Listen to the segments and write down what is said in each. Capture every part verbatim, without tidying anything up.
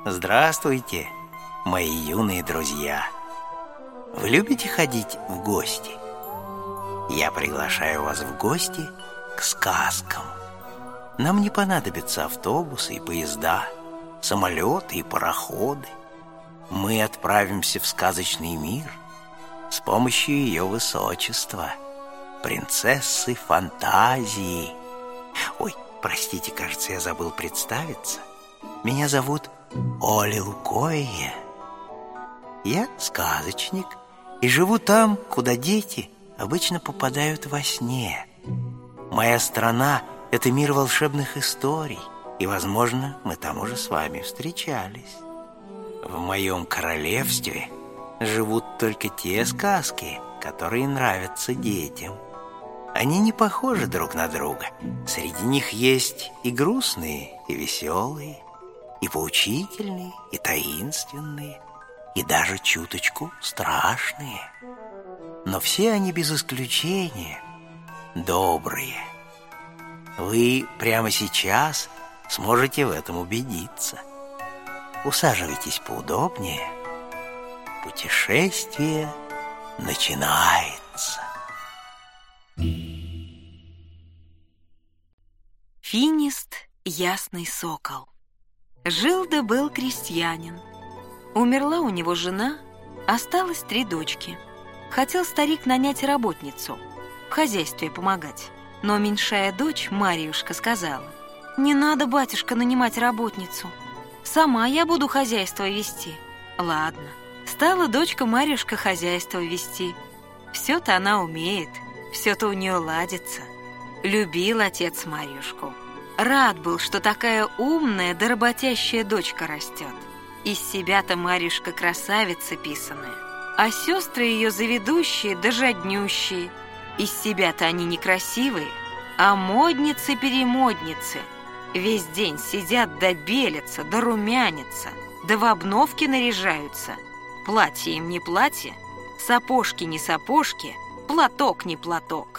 Здравствуйте, мои юные друзья! Вы любите ходить в гости? Я приглашаю вас в гости к сказкам. Нам не понадобятся автобусы и поезда, самолеты и пароходы. Мы отправимся в сказочный мир с помощью ее высочества, принцессы фантазии. Ой, простите, кажется, я забыл представиться. Меня зовут Оля Лукойе. Я сказочник и живу там, куда дети обычно попадают во сне. Моя страна — это мир волшебных историй, и, возможно, мы там уже с вами встречались. В моем королевстве живут только те сказки, которые нравятся детям. Они не похожи друг на друга. Среди них есть и грустные, и веселые, и поучительные, и таинственные, и даже чуточку страшные. Но все они без исключения добрые. Вы прямо сейчас сможете в этом убедиться. Усаживайтесь поудобнее. Путешествие начинается. Финист — ясный сокол. Жил да был крестьянин. Умерла у него жена, осталось три дочки. Хотел старик нанять работницу, в хозяйстве помогать. Но меньшая дочь, Марьюшка, сказала: «Не надо, батюшка, нанимать работницу. Сама я буду хозяйство вести». Ладно, стала дочка Марьюшка хозяйство вести. Все-то она умеет, все-то у нее ладится. Любил отец Марьюшку. Рад был, что такая умная да работящая дочка растет. Из себя-то Марьюшка красавица писаная, а сестры ее заведущие да жаднющие. Из себя-то они некрасивые, а модницы-перемодницы. Весь день сидят да белятся, да румянятся, да в обновки наряжаются. Платье им не платье, сапожки не сапожки, платок не платок.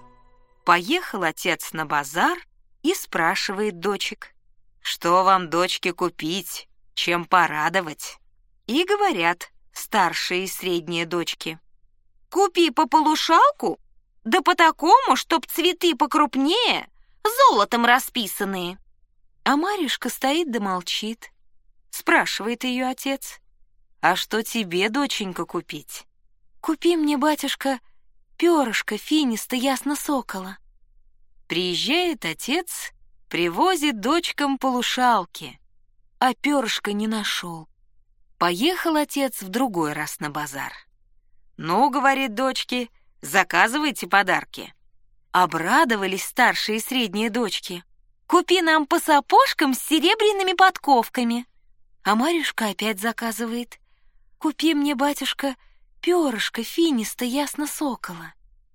Поехал отец на базар и спрашивает дочек: «Что вам, дочки, купить, чем порадовать?» И говорят старшие и средние дочки: «Купи по полушалку, да по такому, чтоб цветы покрупнее, золотом расписанные». А Марьюшка стоит да молчит. Спрашивает ее отец: «А что тебе, доченька, купить?» «Купи мне, батюшка, перышко финиста ясно-сокола». Приезжает отец, привозит дочкам полушалки, а перышка не нашел. Поехал отец в другой раз на базар. «Ну, — говорит дочки, — заказывайте подарки». Обрадовались старшие и средние дочки: «Купи нам по сапожкам с серебряными подковками». А Марьюшка опять заказывает: «Купи мне, батюшка, перышко финиста ясно-сокола».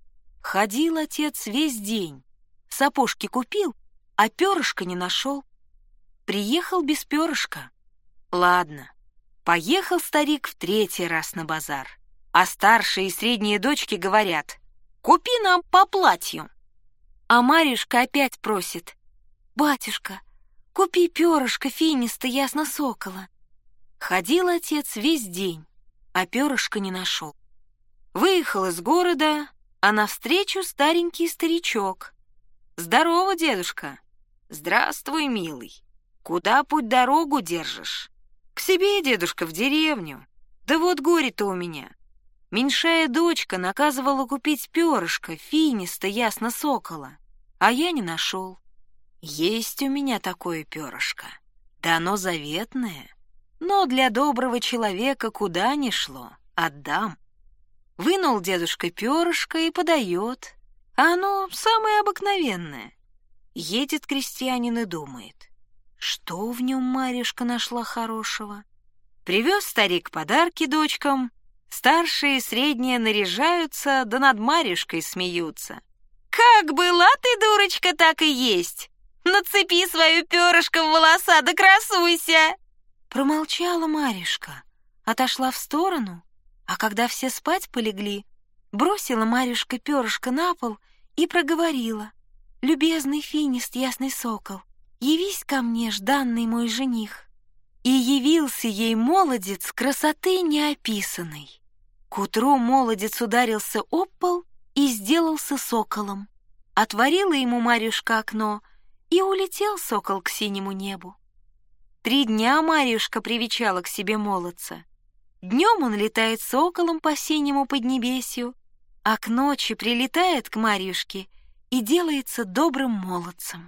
Ходил отец весь день, сапожки купил, а перышка не нашел. Приехал без перышка. Ладно, поехал старик в третий раз на базар, а старшие и средние дочки говорят: «Купи нам по платью». А Марьюшка опять просит: «Батюшка, купи перышко финиста ясно-сокола». Ходил отец весь день, а перышка не нашел. Выехал из города, а навстречу старенький старичок. «Здорово, дедушка!» «Здравствуй, милый! Куда путь-дорогу держишь?» «К себе, дедушка, в деревню. Да вот горе-то у меня. Меньшая дочка наказывала купить перышко финиста ясно-сокола, а я не нашел. Есть у меня такое перышко, да оно заветное, но для доброго человека куда ни шло, отдам». Вынул дедушка перышко и подает, а оно самое обыкновенное. Едет крестьянин и думает: что в нем Марьюшка нашла хорошего? Привез старик подарки дочкам, старшие и средние наряжаются, да над Марьюшкой смеются. «Как была ты, дурочка, так и есть! Нацепи свое перышко в волоса да красуйся!» Промолчала Марьюшка, отошла в сторону, а когда все спать полегли, бросила Марьюшка перышко на пол и проговорила: «Любезный финист ясный сокол, явись ко мне, жданный мой жених». и явился ей молодец красоты неописанной. К утру молодец ударился об пол и сделался соколом. Отворила ему Марьюшка окно, и улетел сокол к синему небу. Три дня Марьюшка привечала к себе молодца. Днем он летает соколом по синему поднебесью, а к ночи прилетает к Марьюшке и делается добрым молодцем.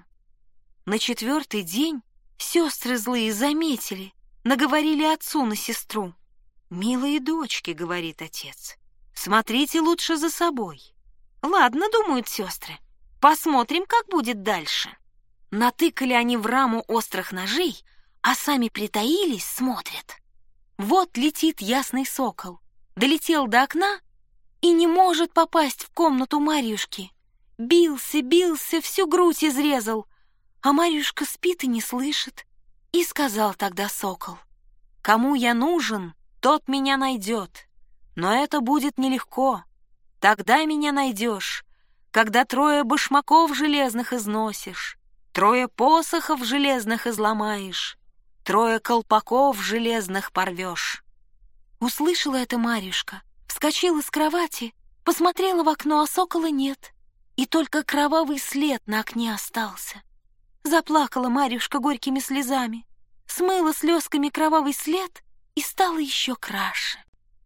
На четвертый день сестры злые заметили, наговорили отцу на сестру. «Милые дочки, — говорит отец, — смотрите лучше за собой». «Ладно, — думают сестры, — посмотрим, как будет дальше». Натыкали они в раму острых ножей, а сами притаились, смотрят. Вот летит ясный сокол, долетел до окна и не может попасть в комнату Марьюшки. Бился, бился, всю грудь изрезал, а Марьюшка спит и не слышит. И сказал тогда сокол: «Кому я нужен, тот меня найдет. Но это будет нелегко. Тогда меня найдешь, когда трое башмаков железных износишь, трое посохов железных изломаешь, трое колпаков железных порвешь». Услышала это Марьюшка, вскочила с кровати, посмотрела в окно, а сокола нет, и только кровавый след на окне остался. Заплакала Марьюшка горькими слезами, смыла слезками кровавый след и стала еще краше.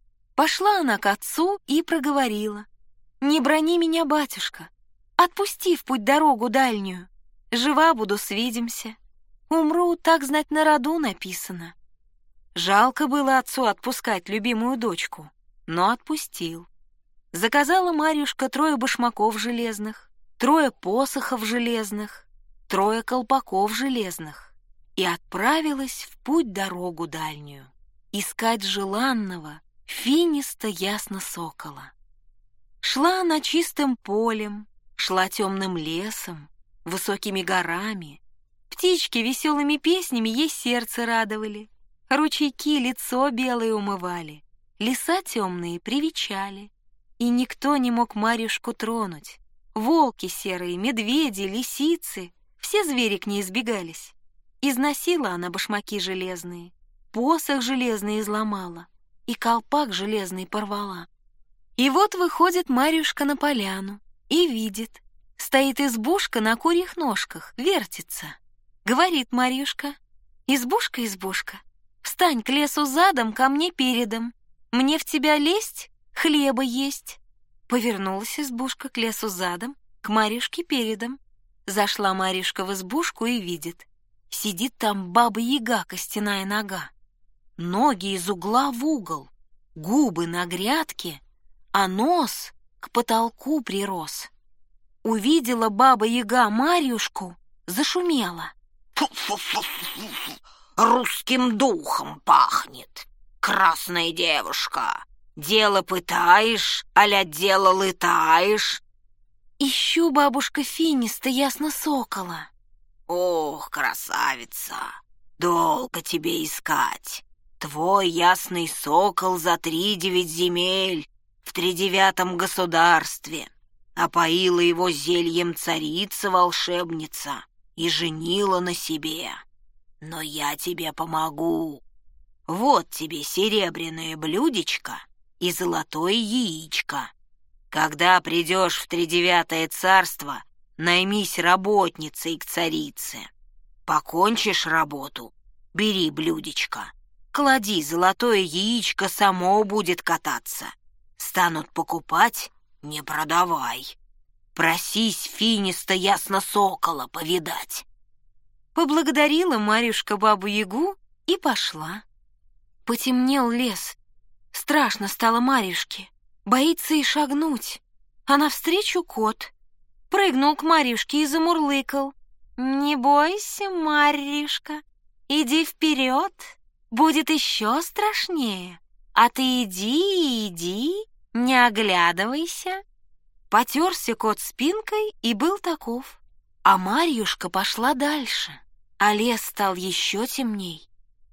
Пошла она к отцу и проговорила: «Не брони меня, батюшка, отпусти в путь дорогу дальнюю. Жива буду, свидимся. Умру, так знать, на роду написано». Жалко было отцу отпускать любимую дочку, но отпустил. Заказала Марьюшка трое башмаков железных, трое посохов железных, трое колпаков железных и отправилась в путь дорогу дальнюю искать желанного финиста ясно сокола. Шла она чистым полем, шла темным лесом, высокими горами. Птички веселыми песнями ей сердце радовали, ручейки лицо белое умывали, леса темные привечали. И никто не мог Марьюшку тронуть. Волки серые, медведи, лисицы — все звери к ней избегались. Износила она башмаки железные, посох железный изломала и колпак железный порвала. И вот выходит Марьюшка на поляну и видит, стоит избушка на курьих ножках, вертится. Говорит Марьюшка: «Избушка, избушка, встань к лесу задом, ко мне передом. Мне в тебя лезть, хлеба есть». Повернулась избушка к лесу задом, к Марьюшке передом. Зашла Марьюшка в избушку и видит, сидит там баба-яга костяная нога. Ноги из угла в угол, губы на грядке, а нос к потолку прирос. Увидела баба-яга Марьюшку, зашумела. Фу-фу-фу-фу-фу, русским духом пахнет. Красная девушка, дело пытаешь, аля дело лытаешь? Ищу, бабушка, финиста ясно сокола. Ох, красавица, долго тебе искать. Твой ясный сокол за три девять земель в тридевятом государстве. Опоила его зельем царица-волшебница и женила на себе. Но я тебе помогу. Вот тебе серебряное блюдечко и золотое яичко. Когда придешь в тридевятое царство, наймись работницей к царице. Покончишь работу, бери блюдечко, клади золотое яичко, само будет кататься. Станут покупать — не продавай. Просись финиста ясно сокола повидать. Поблагодарила Марьюшка бабу-ягу и пошла. Потемнел лес. Страшно стало Марьюшке. Боится и шагнуть. А навстречу кот. Прыгнул к Марьюшке и замурлыкал: «Не бойся, Марьюшка, иди вперед, будет еще страшнее. А ты иди, иди, не оглядывайся». Потерся кот спинкой и был таков. А Марьюшка пошла дальше, а лес стал еще темней.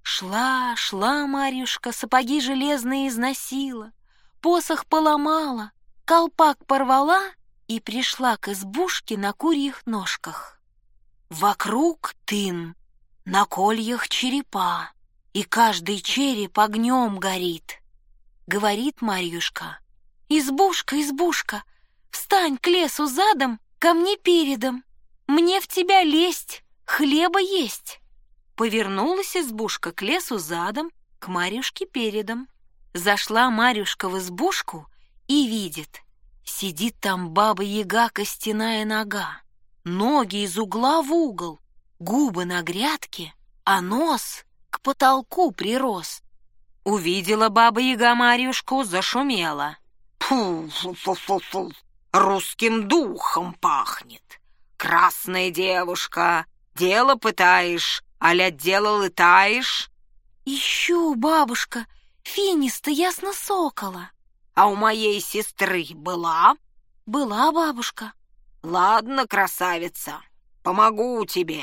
Шла, шла Марьюшка, сапоги железные износила, посох поломала, колпак порвала и пришла к избушке на курьих ножках. Вокруг тын, на кольях черепа, и каждый череп огнем горит. Говорит Марьюшка: «Избушка, избушка, встань к лесу задом, ко мне передом. Мне в тебя лезть, хлеба есть». Повернулась избушка к лесу задом, к Марьюшке передом. Зашла Марьюшка в избушку и видит: сидит там баба-яга костяная нога, ноги из угла в угол, губы на грядке, а нос к потолку прирос. Увидела баба-яга Марьюшку, зашумела: «Фу-фу-фу-фу-фу! Русским духом пахнет! Красная девушка, дело пытаешь, аля дело лытаешь?» «Ищу, бабушка, финиста ясно сокола». «А у моей сестры была?» «Была, бабушка». «Ладно, красавица, помогу тебе.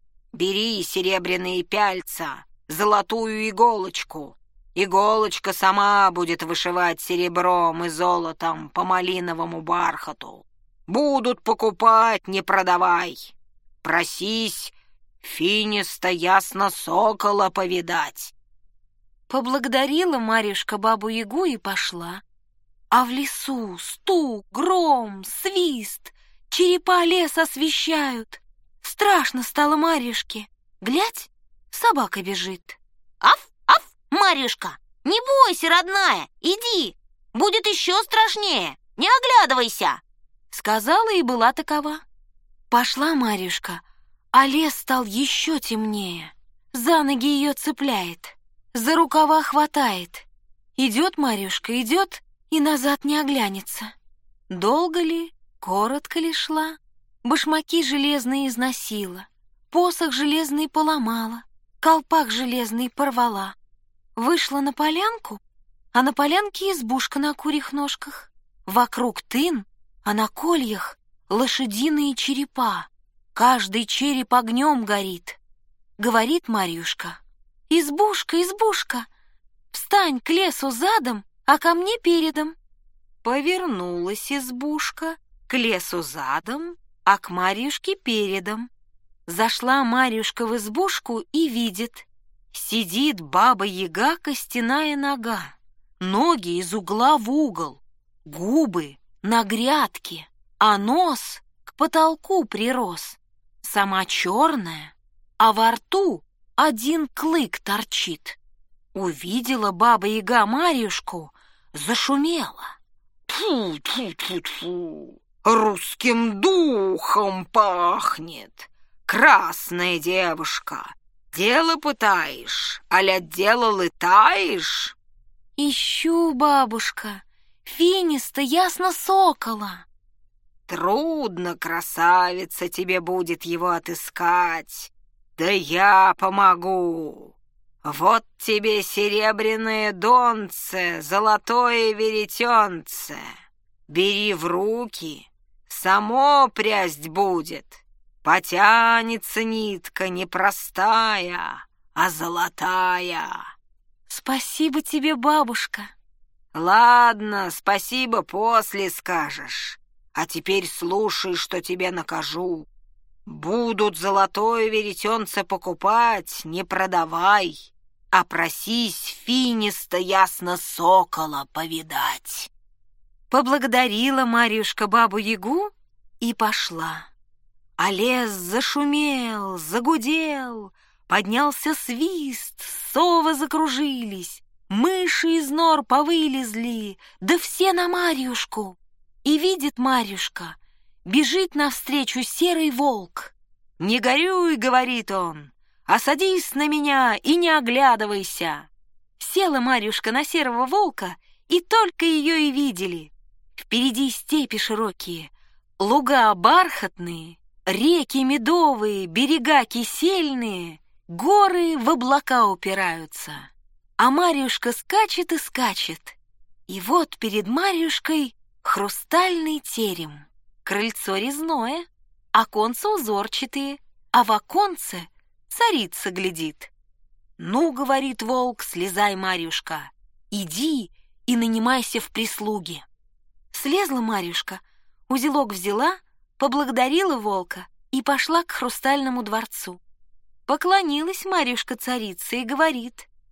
Бери серебряные пяльца, золотую иголочку. Иголочка сама будет вышивать серебром и золотом по малиновому бархату. Будут покупать, не продавай. Просись финиста ясно сокола повидать». Поблагодарила Марьюшка бабу-ягу и пошла. А в лесу стук, гром, свист, черепа лес освещают. Страшно стало Марьюшке. Глядь, собака бежит. «Аф, аф, Марьюшка, не бойся, родная, иди, будет еще страшнее, не оглядывайся», сказала и была такова. Пошла Марьюшка, а лес стал еще темнее. За ноги ее цепляет, за рукава хватает. Идет Марьюшка, идет и назад не оглянется. Долго ли, коротко ли шла, башмаки железные износила, посох железный поломала, колпак железный порвала. Вышла на полянку, а на полянке избушка на курьих ножках. Вокруг тын, а на кольях лошадиные черепа. Каждый череп огнем горит. Говорит Марьюшка: «Избушка, избушка, встань к лесу задом, а ко мне передом». Повернулась избушка к лесу задом, а к Марьюшке передом. Зашла Марьюшка в избушку и видит: сидит баба-яга костяная нога, ноги из угла в угол, губы на грядке, а нос к потолку прирос. Сама черная, а во рту один клык торчит. Увидела баба-яга Марьюшку, зашумела: «Тьфу-тьфу-тьфу-тьфу! Русским духом пахнет! Красная девушка, дело пытаешь, аля дело лытаешь?» «Ищу, бабушка, финиста ясно сокола». «Трудно, красавица, тебе будет его отыскать. Да я помогу. Вот тебе серебряное донце, золотое веретенце. Бери в руки, само прясть будет. Потянется нитка не простая, а золотая». «Спасибо тебе, бабушка». «Ладно, спасибо после скажешь. А теперь слушай, что тебе накажу. Будут золотое веретенце покупать, не продавай, а просись финиста ясно сокола повидать». Поблагодарила Марьюшка бабу-ягу и пошла. А лес зашумел, загудел, поднялся свист, совы закружились, мыши из нор повылезли, да все на Марьюшку. И видит Марьюшка, бежит навстречу серый волк. «Не горюй, — говорит он, — а садись на меня и не оглядывайся». Села Марьюшка на серого волка, и только ее и видели. Впереди степи широкие, луга бархатные, реки медовые, берега кисельные, горы в облака упираются. А Марьюшка скачет и скачет. И вот перед Марьюшкой хрустальный терем, крыльцо резное, оконца узорчатые, а в оконце царица глядит. «Ну, — говорит волк, — слезай, Марьюшка, иди и нанимайся в прислуги». Слезла Марьюшка, узелок взяла, поблагодарила волка и пошла к хрустальному дворцу. Поклонилась Марьюшка царице и говорит: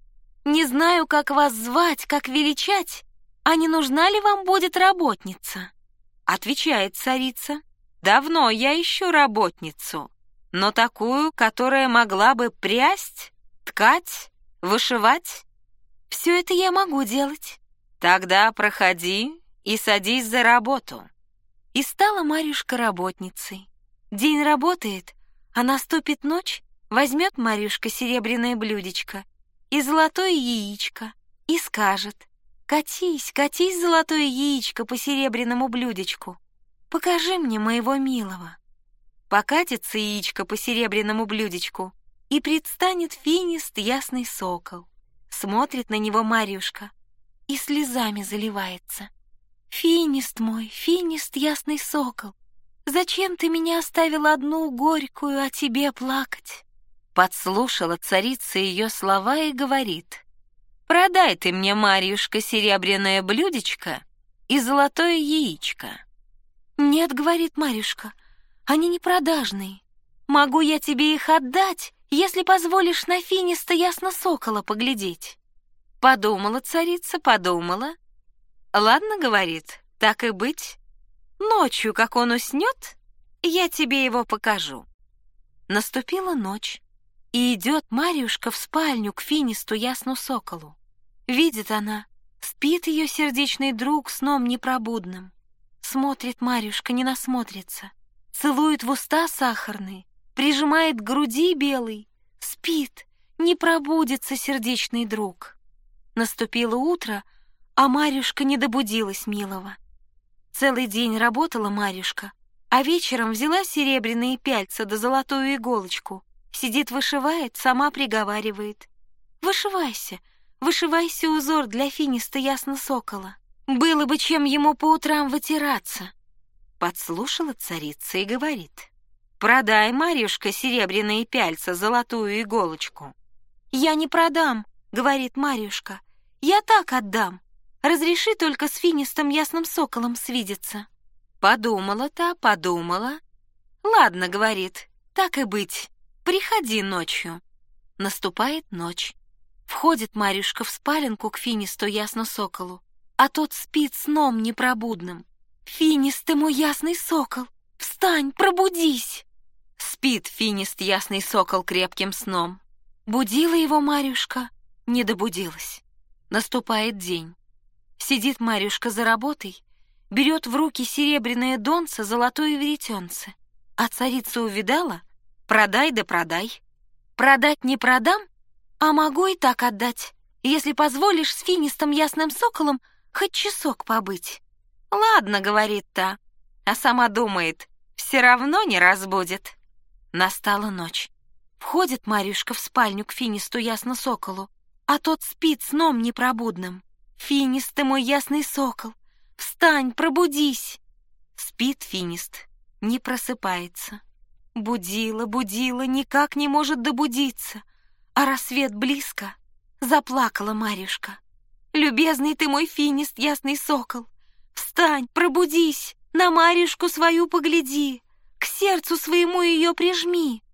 Не знаю, как вас звать, как величать, а не нужна ли вам будет работница?» Отвечает царица: «Давно я ищу работницу, но такую, которая могла бы прясть, ткать, вышивать». «Все это я могу делать». «Тогда проходи и садись за работу». И стала Марьюшка работницей. День работает, а наступит ночь, возьмет Марьюшка серебряное блюдечко и золотое яичко и скажет: «Катись, катись, золотое яичко по серебряному блюдечку, покажи мне моего милого». Покатится яичко по серебряному блюдечку, и предстанет финист ясный сокол. Смотрит на него Марьюшка и слезами заливается. «Финист мой, финист ясный сокол, зачем ты меня оставила одну горькую о тебе плакать?» Подслушала царица ее слова и говорит: «Продай ты мне, Марьюшка, серебряное блюдечко и золотое яичко». «Нет, — говорит Марьюшка, — они не продажные. Могу я тебе их отдать, если позволишь на финиста ясно сокола поглядеть». Подумала царица, подумала. «Ладно, — говорит, — так и быть. Ночью, как он уснет, я тебе его покажу». Наступила ночь, и идет Марьюшка в спальню к финисту ясну соколу. Видит она, спит ее сердечный друг сном непробудным. Смотрит Марьюшка, не насмотрится, целует в уста сахарные, прижимает к груди белый, спит, не пробудится сердечный друг. Наступило утро, а Марьюшка не добудилась милого. Целый день работала Марьюшка, а вечером взяла серебряные пяльца да золотую иголочку, сидит, вышивает, сама приговаривает: «Вышивайся, вышивайся узор для финиста ясно сокола. Было бы чем ему по утрам вытираться». Подслушала царица и говорит: «Продай, Марьюшка, серебряные пяльца, золотую иголочку». «Я не продам, — говорит Марьюшка, — я так отдам. Разреши только с финистом ясным соколом свидеться». Подумала-то, подумала. «Ладно, — говорит, — так и быть, приходи ночью». Наступает ночь. Входит Марьюшка в спаленку к финисту ясно соколу, а тот спит сном непробудным. «Финист ты мой ясный сокол, встань, пробудись!» Спит финист ясный сокол крепким сном. Будила его Марьюшка, не добудилась. Наступает день. Сидит Марьюшка за работой, берет в руки серебряное донце, золотое веретенце. А царица увидала: продай да продай. Продать не продам, а могу и так отдать, если позволишь с финистом ясным соколом хоть часок побыть. «Ладно, — говорит та, а сама думает, все равно не разбудит». Настала ночь. Входит Марьюшка в спальню к финисту ясно соколу, а тот спит сном непробудным. «Финист ты мой ясный сокол, встань, пробудись!» Спит финист, не просыпается. Будила, будила, никак не может добудиться, а рассвет близко. Заплакала Марьюшка: «Любезный ты мой финист ясный сокол, встань, пробудись, на Марьюшку свою погляди, к сердцу своему ее прижми».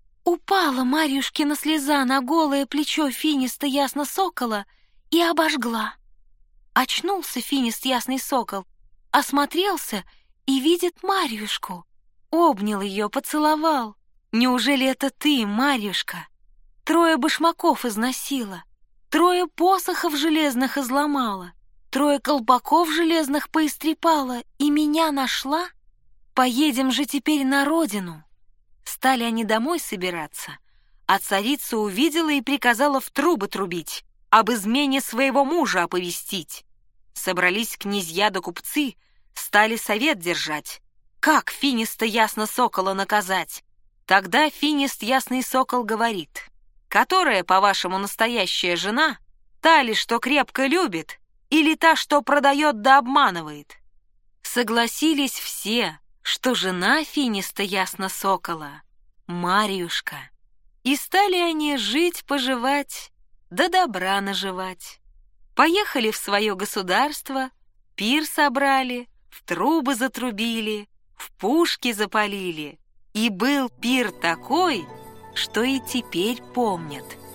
Упала Марьюшкина слеза на голое плечо финиста ясно сокола и обожгла. Очнулся финист ясный сокол, осмотрелся и видит Марьюшку. Обнял ее, поцеловал. «Неужели это ты, Марьюшка? Трое башмаков износила, трое посохов железных изломала, трое колпаков железных поистрепала и меня нашла? Поедем же теперь на родину». Стали они домой собираться, а царица увидела и приказала в трубы трубить, об измене своего мужа оповестить. Собрались князья да купцы, стали совет держать, как финиста ясно сокола наказать. Тогда финист ясный сокол говорит: «Которая, по-вашему, настоящая жена, та ли, что крепко любит, или та, что продает да обманывает?» Согласились все, что жена финиста ясно сокола — Марьюшка. И стали они жить-поживать, да добра наживать. Поехали в свое государство, пир собрали, в трубы затрубили, в пушки запалили. И был пир такой, что и теперь помнят.